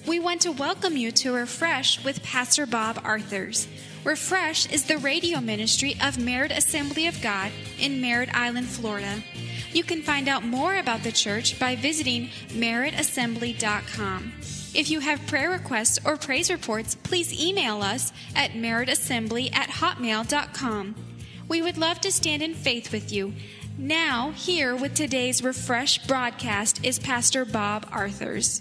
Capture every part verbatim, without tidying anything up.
We want to welcome you to Refresh with Pastor Bob Arthurs. Refresh is the radio ministry of Merritt Assembly of God in Merritt Island, Florida. You can find out more about the church by visiting merritt assembly dot com. If you have prayer requests or praise reports, please email us at merritt assembly at hotmail dot com. We would love to stand in faith with you. Now, here with today's Refresh broadcast is Pastor Bob Arthurs.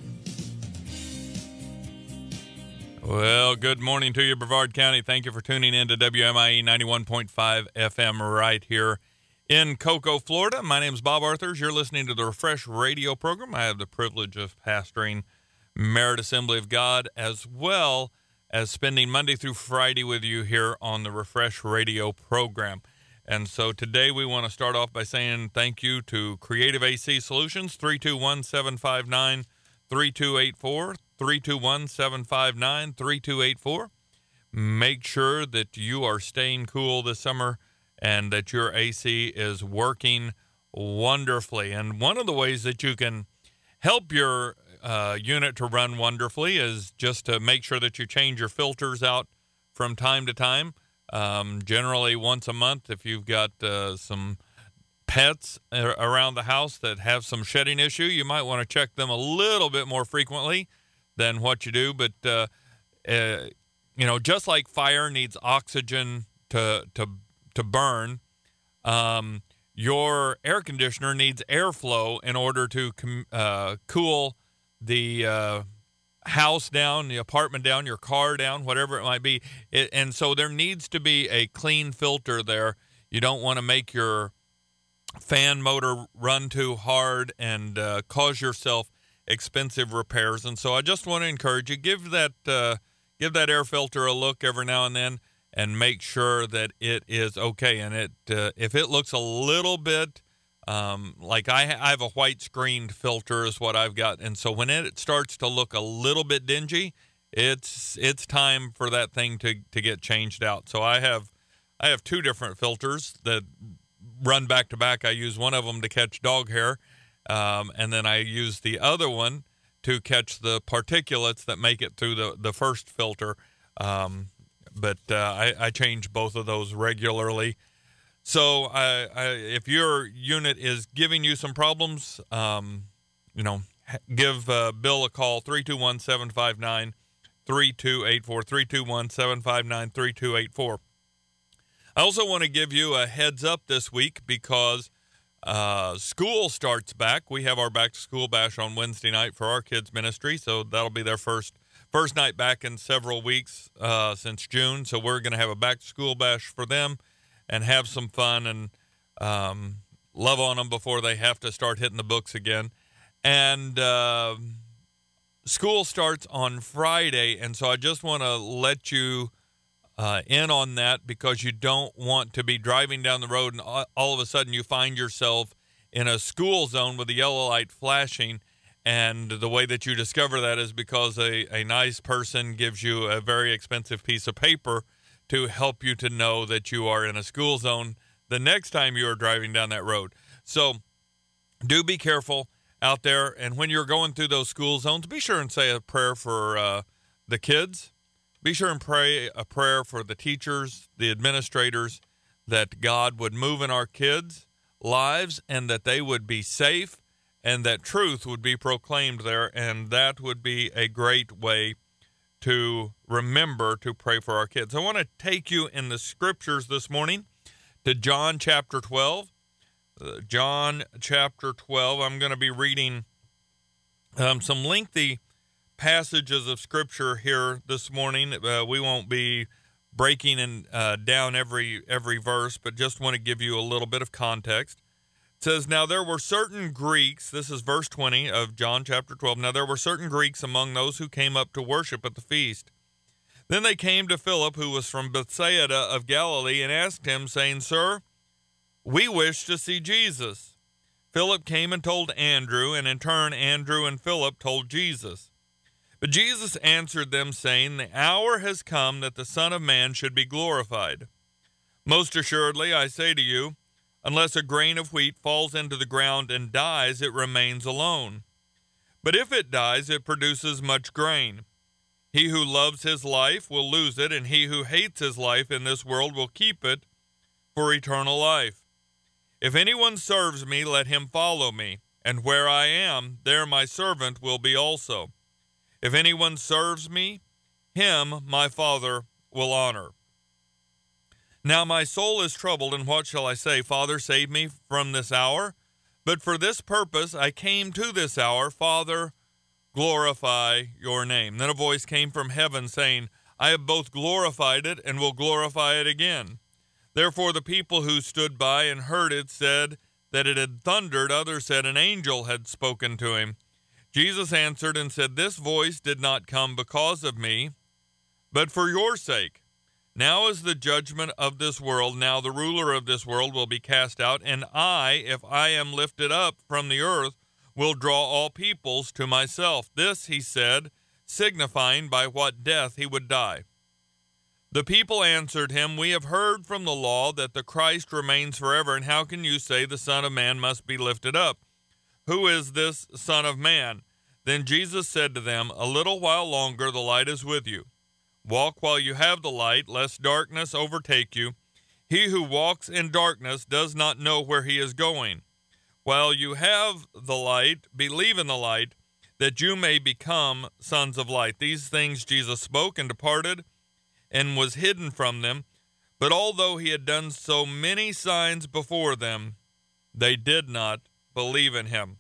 Well, good morning to you, Brevard County. Thank you for tuning in to W M I E ninety-one point five F M right here in Cocoa, Florida. My name is Bob Arthurs. You're listening to the Refresh radio program. I have the privilege of pastoring Merritt Assembly of God, as well as spending Monday through Friday with you here on the Refresh radio program. And so today we want to start off by saying thank you to Creative A C Solutions, three two one, seven five nine, three two eight four, three two one, seven five nine, three two eight four. Make sure that you are staying cool this summer and that your A C is working wonderfully. And one of the ways that you can help your uh, unit to run wonderfully is just to make sure that you change your filters out from time to time, um, generally once a month. If you've got uh, some pets around the house that have some shedding issue, you might want to check them a little bit more frequently than what you do. But, uh, uh, you know, just like fire needs oxygen to to to burn, um, your air conditioner needs airflow in order to com- uh, cool the uh, house down, the apartment down, your car down, whatever it might be. It, and so there needs to be a clean filter there. You don't want to make your fan motor run too hard and uh, cause yourself expensive repairs. And so I just want to encourage you, give that uh, give that air filter a look every now and then and make sure that it is okay. And it uh, if it looks a little bit um, like I, I have a white screened filter is what I've got, and so when it starts to look a little bit dingy, it's it's time for that thing to to get changed out. So I have I have two different filters that run back to back. I use one of them to catch dog hair. Um, and then I use the other one to catch the particulates that make it through the, the first filter. Um, but uh, I, I change both of those regularly. So I, I, if your unit is giving you some problems, um, you know, give uh, Bill a call, three two one, seven five nine, three two eight four, three two one, seven five nine, three two eight four. I also want to give you a heads up this week because Uh, school starts back. We have our back to school bash on Wednesday night for our kids ministry, so that'll be their first first night back in several weeks uh, since June. So we're going to have a back to school bash for them and have some fun and um, love on them before they have to start hitting the books again. And uh, school starts on Friday, and so I just want to let you Uh, in on that, because you don't want to be driving down the road and all, all of a sudden you find yourself in a school zone with a yellow light flashing. And the way that you discover that is because a, a nice person gives you a very expensive piece of paper to help you to know that you are in a school zone the next time you are driving down that road. So do be careful out there. And when you're going through those school zones, be sure and say a prayer for uh, the kids. Be sure and pray a prayer for the teachers, the administrators, that God would move in our kids' lives and that they would be safe and that truth would be proclaimed there. And that would be a great way to remember to pray for our kids. I want to take you in the scriptures this morning to John chapter twelve. Uh, John chapter twelve. I'm going to be reading um, some lengthy passages of scripture here this morning. Uh, we won't be breaking in, uh, down every every verse, but just want to give you a little bit of context. It says, now there were certain Greeks, this is verse twenty of John chapter twelve, now there were certain Greeks among those who came up to worship at the feast. Then they came to Philip, who was from Bethsaida of Galilee, and asked him, saying, Sir, we wish to see Jesus. Philip came and told Andrew, and in turn Andrew and Philip told Jesus. But Jesus answered them, saying, the hour has come that the Son of Man should be glorified. Most assuredly, I say to you, unless a grain of wheat falls into the ground and dies, it remains alone. But if it dies, it produces much grain. He who loves his life will lose it, and he who hates his life in this world will keep it for eternal life. If anyone serves me, let him follow me, and where I am, there my servant will be also. If anyone serves me, him my Father will honor. Now my soul is troubled, and what shall I say? Father, save me from this hour. But for this purpose I came to this hour. Father, glorify your name. Then a voice came from heaven saying, I have both glorified it and will glorify it again. Therefore the people who stood by and heard it said that it had thundered. Others said an angel had spoken to him. Jesus answered and said, This voice did not come because of me, but for your sake. Now is the judgment of this world. Now the ruler of this world will be cast out, and I, if I am lifted up from the earth, will draw all peoples to myself. This he said, signifying by what death he would die. The people answered him, We have heard from the law that the Christ remains forever, and how can you say the Son of Man must be lifted up? Who is this Son of Man? Then Jesus said to them, A little while longer the light is with you. Walk while you have the light, lest darkness overtake you. He who walks in darkness does not know where he is going. While you have the light, believe in the light, that you may become sons of light. These things Jesus spoke and departed, and was hidden from them. But although he had done so many signs before them, they did not believe in him.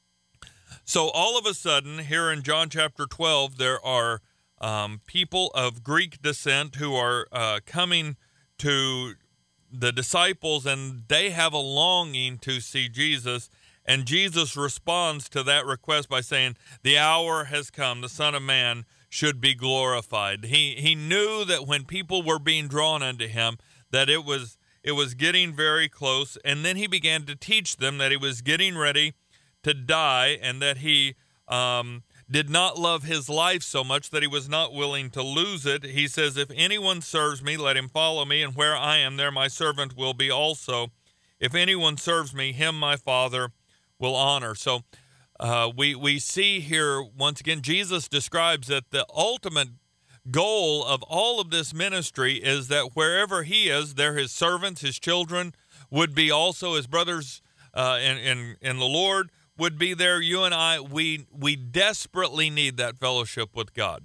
So all of a sudden, here in John chapter twelve, there are um, people of Greek descent who are uh, coming to the disciples, and they have a longing to see Jesus. And Jesus responds to that request by saying, the hour has come, the Son of Man should be glorified. He he knew that when people were being drawn unto him, that it was it was getting very close. And then he began to teach them that he was getting ready to die, and that he um, did not love his life so much that he was not willing to lose it. He says, if anyone serves me, let him follow me, and where I am, there my servant will be also. If anyone serves me, him my Father will honor. So uh, we, we see here, once again, Jesus describes that the ultimate goal of all of this ministry is that wherever he is, there his servants, his children would be also, his brothers uh, in, in, in the Lord would be there. You and I, we we desperately need that fellowship with God.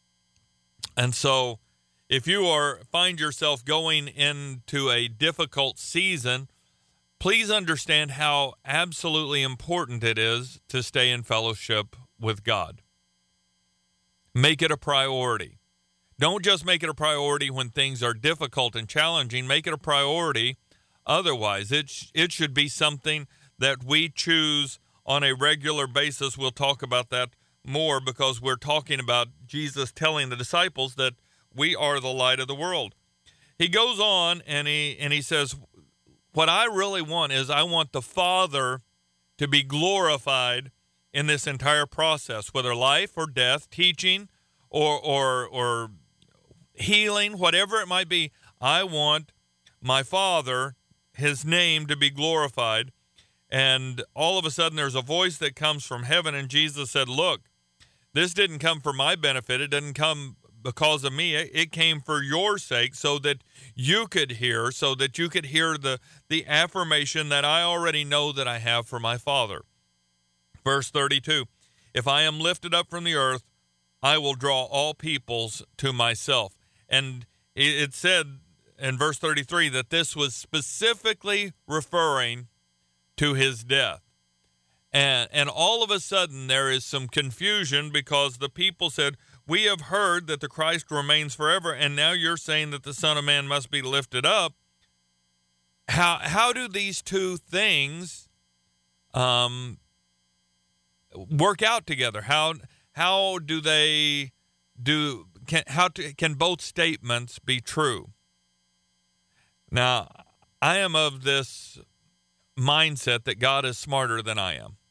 And so if you are find yourself going into a difficult season, please understand how absolutely important it is to stay in fellowship with God. Make it a priority. Don't just make it a priority when things are difficult and challenging. Make it a priority otherwise. It, sh- it should be something that we choose on a regular basis. We'll talk about that more because we're talking about Jesus telling the disciples that we are the light of the world. He goes on and he and he says, what I really want is I want the Father to be glorified in this entire process, whether life or death, teaching or or or healing, whatever it might be. I want my Father, his name, to be glorified. And all of a sudden there's a voice that comes from heaven, and Jesus said, look, this didn't come for my benefit. It didn't come because of me. It came for your sake, so that you could hear, so that you could hear the, the affirmation that I already know that I have for my Father. Verse thirty-two, if I am lifted up from the earth, I will draw all peoples to myself. And it said in verse thirty-three that this was specifically referring to his death. And and all of a sudden there is some confusion because the people said, we have heard that the Christ remains forever, and now you're saying that the Son of Man must be lifted up. How how do these two things um, work out together? How how do they do? Can how to, can both statements be true? Now, I am of this mindset that God is smarter than I am.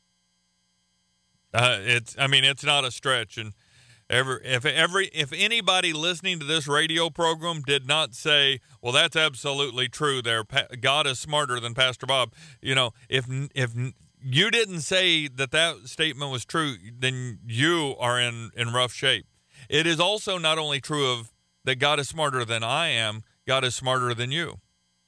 Uh, it's I mean it's not a stretch, and Every, if every if anybody listening to this radio program did not say, well, that's absolutely true there, God is smarter than Pastor Bob, you know, if if you didn't say that that statement was true, then you are in, in rough shape. It is also not only true of that God is smarter than I am, God is smarter than you.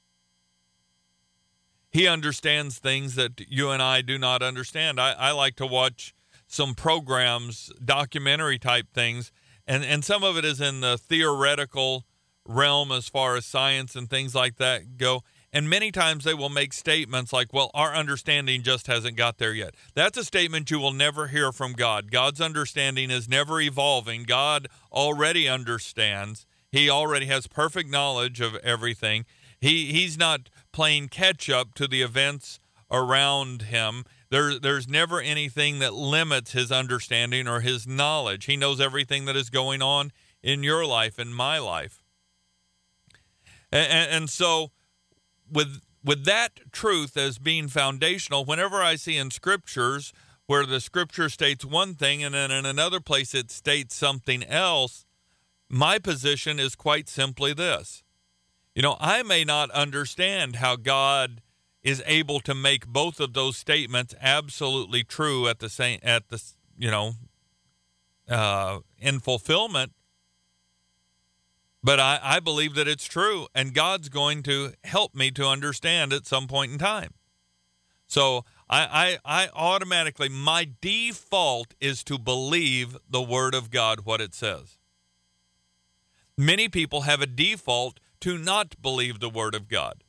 He understands things that you and I do not understand. I, I like to watch some programs, documentary type things, and, and some of it is in the theoretical realm as far as science and things like that go. And many times they will make statements like, well, our understanding just hasn't got there yet. That's a statement you will never hear from God. God's understanding is never evolving. God already understands. He already has perfect knowledge of everything. He He's not playing catch up to the events around him. There, there's never anything that limits his understanding or his knowledge. He knows everything that is going on in your life and my life. And, and, and so with with that truth as being foundational, whenever I see in scriptures where the scripture states one thing and then in another place it states something else, my position is quite simply this. You know, I may not understand how God is able to make both of those statements absolutely true at the same, at the, you know, uh, in fulfillment. But I, I believe that it's true, and God's going to help me to understand at some point in time. So I, I, I automatically, my default is to believe the Word of God, what it says. Many people have a default to not believe the Word of God.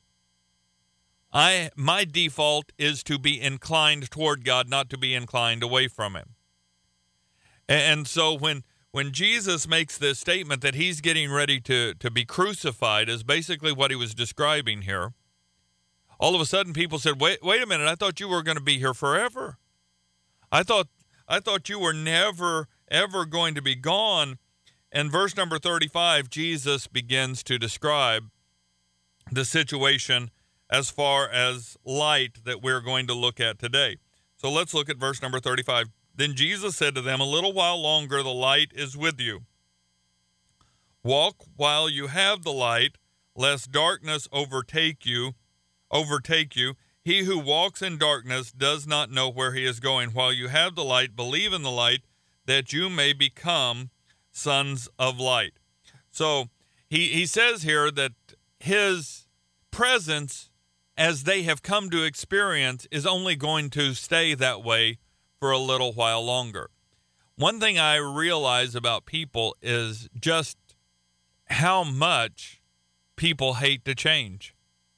I my default is to be inclined toward God, not to be inclined away from Him. And, and so when when Jesus makes this statement that he's getting ready to, to be crucified, is basically what he was describing here. All of a sudden, people said, "Wait, wait a minute! I thought you were going to be here forever. I thought I thought you were never ever going to be gone." And verse number thirty-five, Jesus begins to describe the situation as far as light that we're going to look at today. So let's look at verse number thirty-five. Then Jesus said to them, "A little while longer the light is with you. Walk while you have the light, lest darkness overtake you, overtake you. He who walks in darkness does not know where he is going. While you have the light, believe in the light, that you may become sons of light." So he, he says here that his presence, as they have come to experience, is only going to stay that way for a little while longer. One thing I realize about people is just how much people hate to change.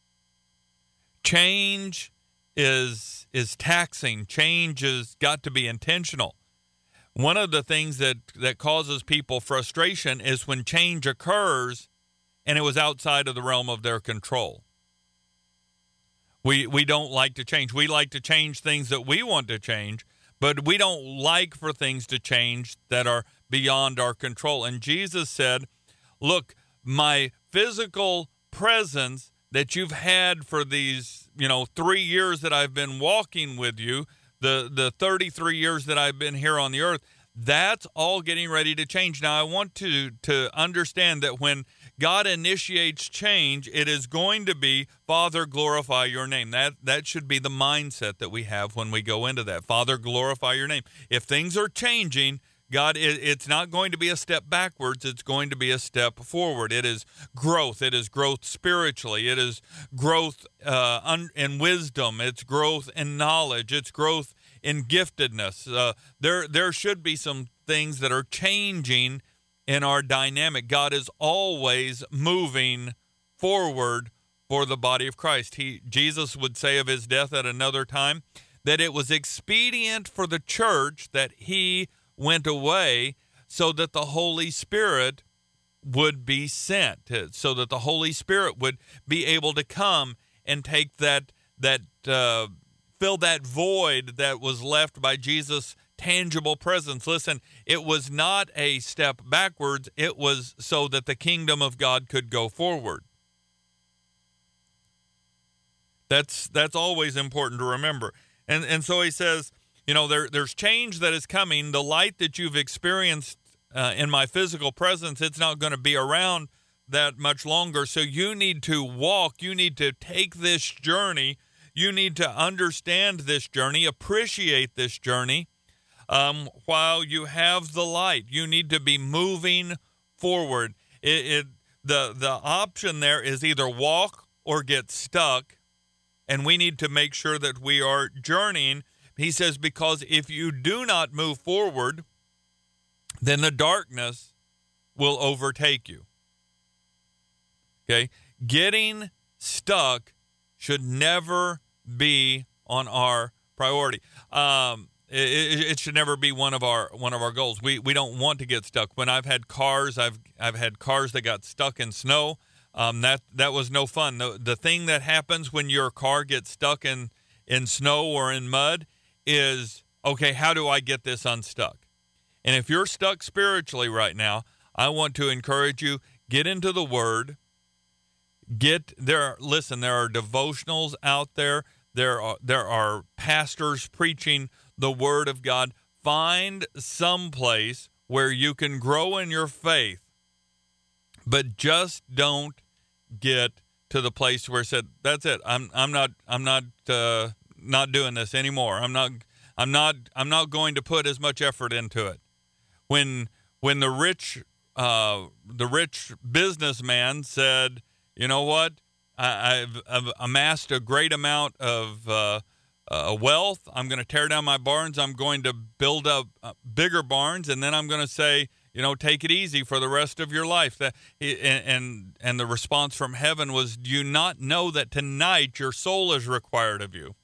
Change is is taxing. Change has got to be intentional. One of the things that, that causes people frustration is when change occurs and it was outside of the realm of their control. We we don't like to change. We like to change things that we want to change, but we don't like for things to change that are beyond our control. And Jesus said, look, my physical presence that you've had for these, you know, three years that I've been walking with you, the, the thirty-three years that I've been here on the earth, that's all getting ready to change. Now, I want to, to understand that when God initiates change, it is going to be, Father, glorify your name. That that should be the mindset that we have when we go into that. Father, glorify your name. If things are changing, God, it, it's not going to be a step backwards. It's going to be a step forward. It is growth. It is growth spiritually. It is growth uh, un, in wisdom. It's growth in knowledge. It's growth in giftedness. Uh, there, there should be some things that are changing in our dynamic. God is always moving forward for the body of Christ. He, Jesus would say of his death at another time that it was expedient for the church that he went away so that the Holy Spirit would be sent, so that the Holy Spirit would be able to come and take that, that uh, fill that void that was left by Jesus' tangible presence. Listen, it was not a step backwards. It was so that the kingdom of God could go forward. That's that's always important to remember. And and so he says, you know, there there's change that is coming. The light that you've experienced uh, in my physical presence, it's not going to be around that much longer. So you need to walk. You need to take this journey. you need to understand this journey, appreciate this journey um, while you have the light. You need to be moving forward. It, it the the option there is either walk or get stuck, and we need to make sure that we are journeying. He says, because if you do not move forward, then the darkness will overtake you. Okay? Getting stuck should never be on our priority. Um, it, it should never be one of our one of our goals. We we don't want to get stuck. When I've had cars, I've I've had cars that got stuck in snow. Um, that that was no fun. The the thing that happens when your car gets stuck in in snow or in mud is, okay, how do I get this unstuck? And if you're stuck spiritually right now, I want to encourage you, get into the Word. Get there. Listen, there are devotionals out there. There are there are pastors preaching the Word of God. Find some place where you can grow in your faith, but just don't get to the place where it said, that's it. I'm I'm not I'm not uh, not doing this anymore. I'm not I'm not I'm not going to put as much effort into it. When when the rich uh, the rich businessman said, you know what, I, I've, I've amassed a great amount of uh, uh, wealth. I'm going to tear down my barns. I'm going to build up uh, bigger barns, and then I'm going to say, you know, take it easy for the rest of your life. That and, and and the response from heaven was, do you not know that tonight your soul is required of you?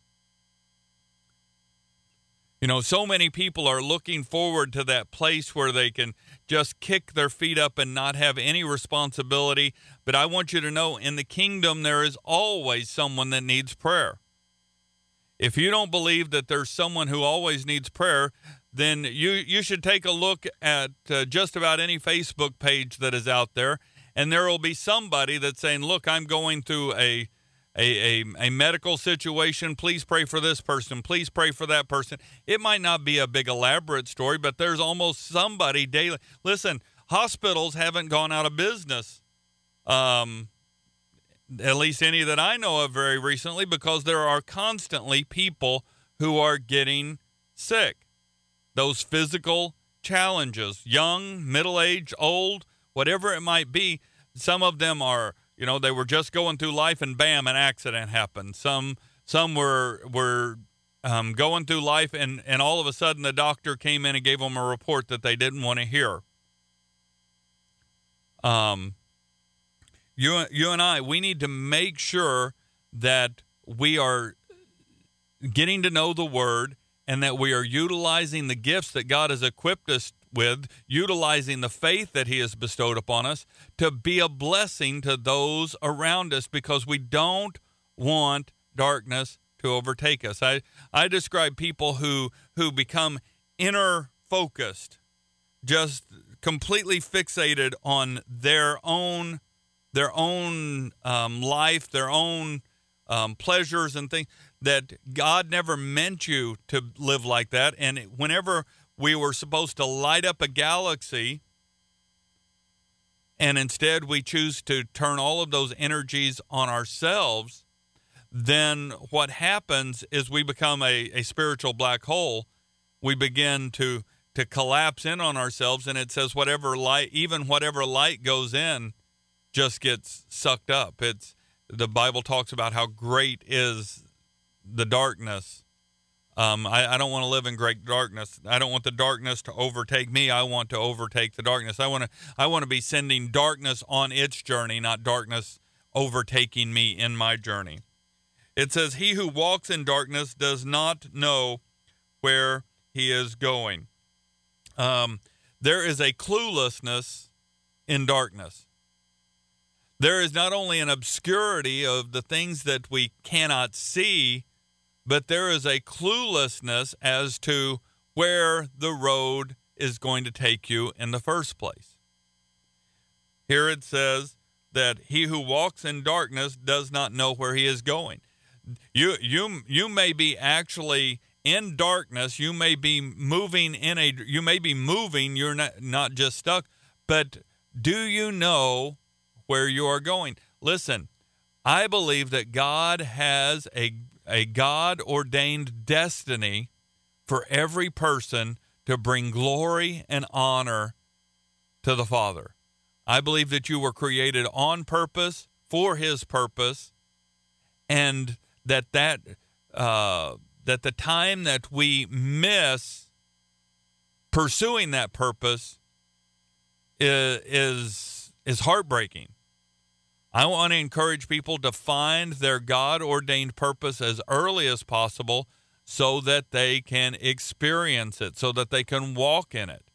You know, so many people are looking forward to that place where they can just kick their feet up and not have any responsibility. But I want you to know, in the kingdom, there is always someone that needs prayer. If you don't believe that there's someone who always needs prayer, then you, you should take a look at uh, just about any Facebook page that is out there, and there will be somebody that's saying, look, I'm going through a A, a, a medical situation. Please pray for this person. Please pray for that person. It might not be a big elaborate story, but there's almost somebody daily. Listen, hospitals haven't gone out of business, um, at least any that I know of very recently, because there are constantly people who are getting sick. Those physical challenges, young, middle-aged, old, whatever it might be, some of them are, you know, they were just going through life and bam, an accident happened. Some some were were um, going through life and, and all of a sudden the doctor came in and gave them a report that they didn't want to hear. Um, you, you and I, we need to make sure that we are getting to know the Word and that we are utilizing the gifts that God has equipped us with, utilizing the faith that He has bestowed upon us to be a blessing to those around us, because we don't want darkness to overtake us. I, I describe people who, who become inner focused, just completely fixated on their own, their own um, life, their own um, pleasures and things, that God never meant you to live like that. And whenever we were supposed to light up a galaxy, and instead we choose to turn all of those energies on ourselves, then what happens is we become a, a spiritual black hole. We begin to to collapse in on ourselves, and it says whatever light, even whatever light goes in, just gets sucked up. It's the Bible talks about how great is the darkness. Um, I, I don't want to live in great darkness. I don't want the darkness to overtake me. I want to overtake the darkness. I want to I want to be sending darkness on its journey, not darkness overtaking me in my journey. It says, he who walks in darkness does not know where he is going. Um, there is a cluelessness in darkness. There is not only an obscurity of the things that we cannot see, but there is a cluelessness as to where the road is going to take you in the first place. Here it says that he who walks in darkness does not know where he is going. You you you may be actually in darkness. You may be moving in a you may be moving. You're not not just stuck. But do you know where you are going? Listen, I believe that God has a a God-ordained destiny for every person to bring glory and honor to the Father. I believe that you were created on purpose for His purpose, and that that uh, that the time that we miss pursuing that purpose is is, is heartbreaking. I want to encourage people to find their God-ordained purpose as early as possible so that they can experience it, so that they can walk in it.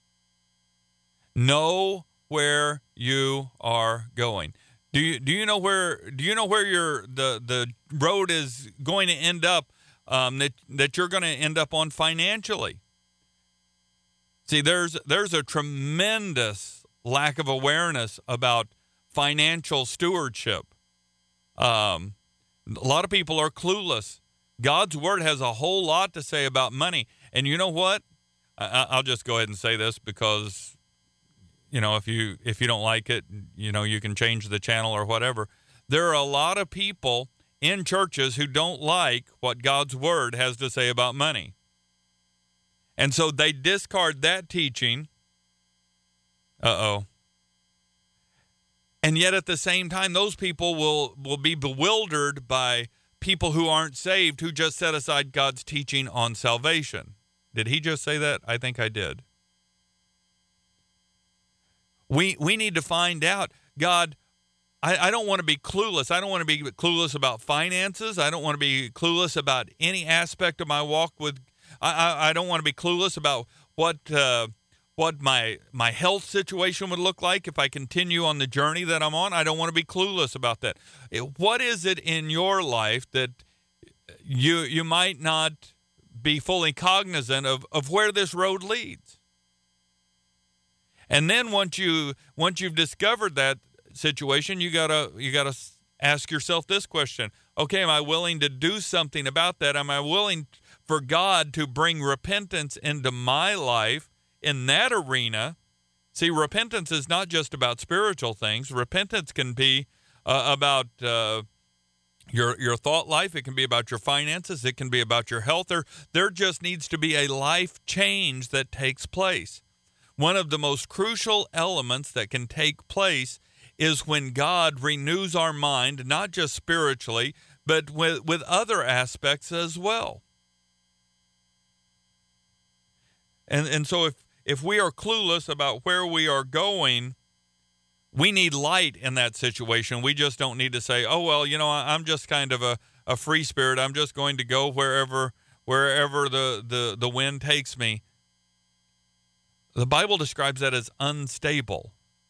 Know where you are going. Do you do you know where do you know where your the the road is going to end up, um, that that you're going to end up on financially? See, there's there's a tremendous lack of awareness about financial stewardship. Um, a lot of people are clueless. God's word has a whole lot to say about money, and you know what? I, I'll just go ahead and say this because, you know, if you if you don't like it, you know, you can change the channel or whatever. There are a lot of people in churches who don't like what God's word has to say about money. And so they discard that teaching. Uh-oh. And yet at the same time, those people will, will be bewildered by people who aren't saved, who just set aside God's teaching on salvation. Did he just say that? I think I did. We we need to find out, God, I, I don't want to be clueless. I don't want to be clueless about finances. I don't want to be clueless about any aspect of my walk with I, I, I don't want to be clueless about what uh, what my my health situation would look like if I continue on the journey that I'm on. I don't want to be clueless about that. It, what is it in your life that you you might not be fully cognizant of, of where this road leads? And then once you once you've discovered that situation, you gotta you gotta ask yourself this question: okay, am I willing to do something about that? Am I willing for God to bring repentance into my life in that arena? See, repentance is not just about spiritual things. Repentance can be uh, about uh, your your thought life. It can be about your finances. It can be about your health. There, there just needs to be a life change that takes place. One of the most crucial elements that can take place is when God renews our mind, not just spiritually, but with, with other aspects as well. And and so if, if we are clueless about where we are going, we need light in that situation. We just don't need to say, oh, well, you know, I'm just kind of a, a free spirit. I'm just going to go wherever wherever the, the, the wind takes me. The Bible describes that as unstable,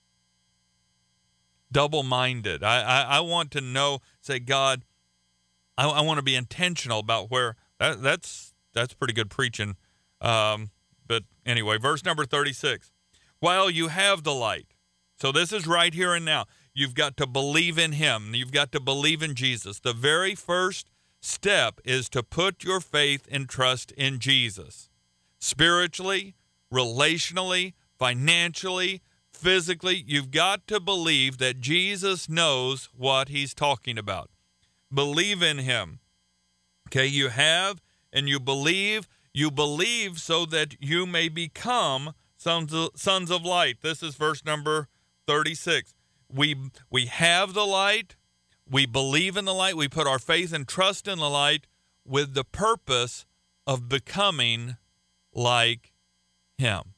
double-minded. I, I, I want to know, say, God, I, I want to be intentional about where, that, that's that's pretty good preaching. Um, but anyway, verse number thirty-six. While you have the light, so this is right here and now, you've got to believe in him. You've got to believe in Jesus. The very first step is to put your faith and trust in Jesus. Spiritually, relationally, financially, physically, you've got to believe that Jesus knows what he's talking about. Believe in him. Okay, you have and you believe. You believe so that you may become sons of, sons of light. This is verse number thirty-six. We, we have the light. We believe in the light. We put our faith and trust in the light with the purpose of becoming like him.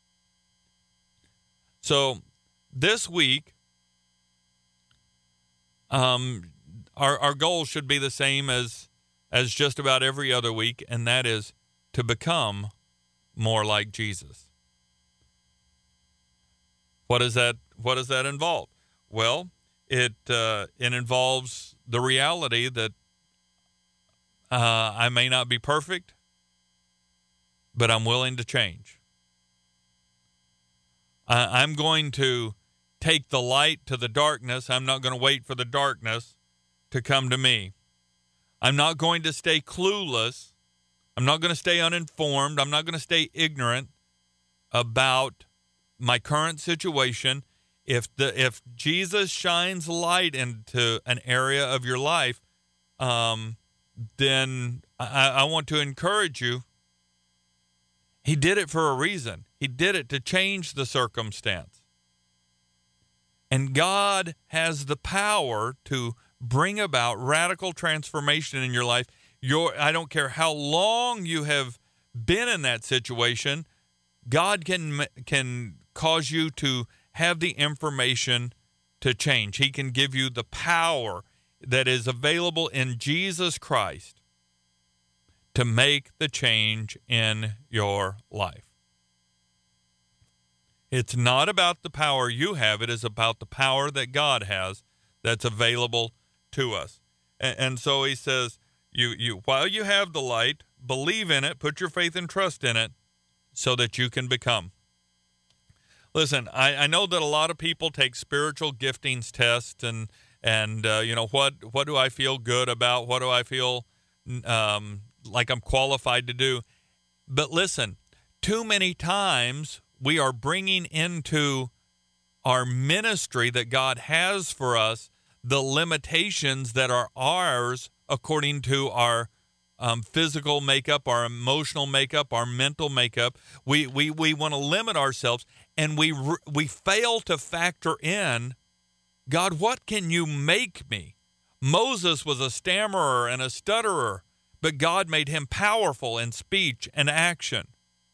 So this week, um, our our goal should be the same as as just about every other week, and that is to become more like Jesus. What does that What does that involve? Well, it uh, it involves the reality that uh, I may not be perfect, but I'm willing to change. I, I'm going to take the light to the darkness. I'm not going to wait for the darkness to come to me. I'm not going to stay clueless. I'm not going to stay uninformed. I'm not going to stay ignorant about my current situation. If the if Jesus shines light into an area of your life, um, then I, I want to encourage you. He did it for a reason. He did it to change the circumstance. And God has the power to bring about radical transformation in your life. Your, I don't care how long you have been in that situation, God can can cause you to have the information to change. He can give you the power that is available in Jesus Christ to make the change in your life. It's not about the power you have. It is about the power that God has that's available to us. And, and so he says, you, you, while you have the light, believe in it, put your faith and trust in it so that you can become. Listen, I, I know that a lot of people take spiritual giftings tests and, and uh, you know, what, what do I feel good about? What do I feel um, like I'm qualified to do? But listen, too many times we are bringing into our ministry that God has for us the limitations that are ours according to our um, physical makeup, our emotional makeup, our mental makeup. We we we want to limit ourselves, and we we fail to factor in, God, what can you make me? Moses was a stammerer and a stutterer, but God made him powerful in speech and action.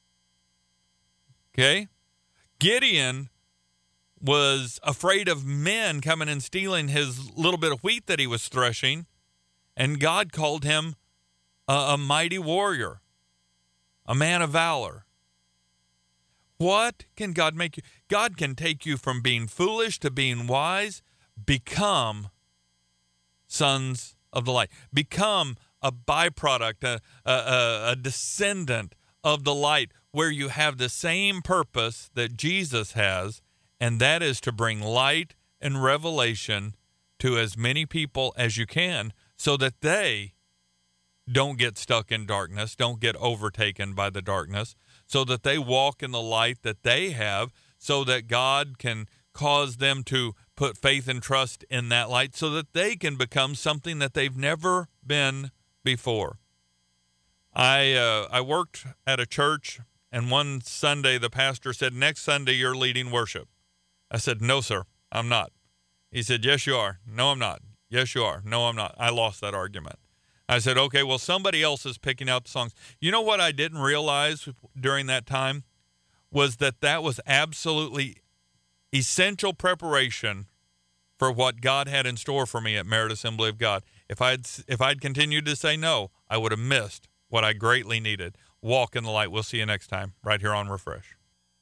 Okay? Gideon was afraid of men coming and stealing his little bit of wheat that he was threshing, and God called him a, a mighty warrior, a man of valor. What can God make you? God can take you from being foolish to being wise. Become sons of the light. Become a byproduct, a, a, a descendant of the light, where you have the same purpose that Jesus has, and that is to bring light and revelation to as many people as you can so that they don't get stuck in darkness, don't get overtaken by the darkness, so that they walk in the light that they have, so that God can cause them to put faith and trust in that light so that they can become something that they've never been before. I uh, I worked at a church, and one Sunday the pastor said, next Sunday you're leading worship. I said, no, sir, I'm not. He said, yes, you are. No, I'm not. Yes, you are. No, I'm not. I lost that argument. I said, okay, well, somebody else is picking out the songs. You know what I didn't realize during that time was that that was absolutely essential preparation for what God had in store for me at Merit Assembly of God. If I'd, if I'd continued to say no, I would have missed what I greatly needed. Walk in the light. We'll see you next time right here on Refresh.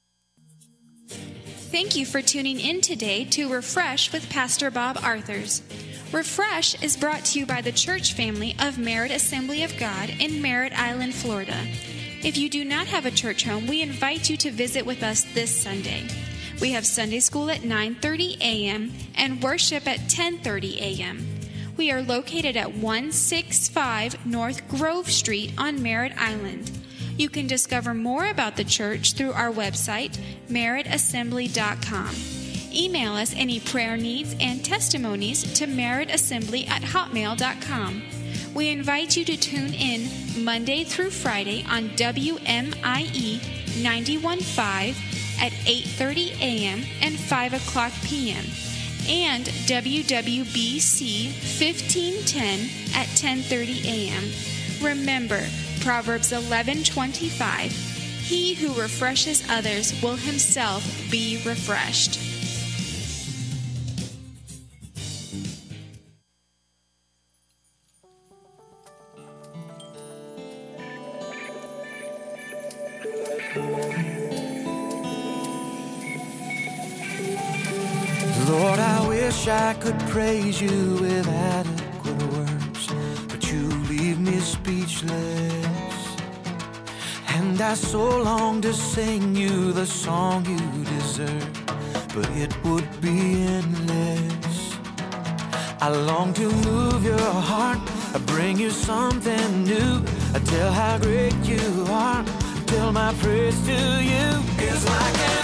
Thank you for tuning in today to Refresh with Pastor Bob Arthurs. Refresh is brought to you by the church family of Merit Assembly of God in Merritt Island, Florida. If you do not have a church home, we invite you to visit with us this Sunday. We have Sunday school at nine thirty a.m. and worship at ten thirty a.m. We are located at one sixty-five North Grove Street on Merritt Island. You can discover more about the church through our website, merritt assembly dot com. Email us any prayer needs and testimonies to merrittassembly at hotmail dot com. We invite you to tune in Monday through Friday on W M I E ninety-one point five at eight thirty a.m. and five o'clock p.m. and W W B C fifteen ten at ten thirty a.m. Remember, Proverbs eleven twenty-five, he who refreshes others will himself be refreshed. Lord, I wish I could praise you with adequate words, but you leave me speechless. And I so long to sing you the song you deserve, but it would be endless. I long to move your heart, I bring you something new, I tell how great you are, tell my praise to you. It's like an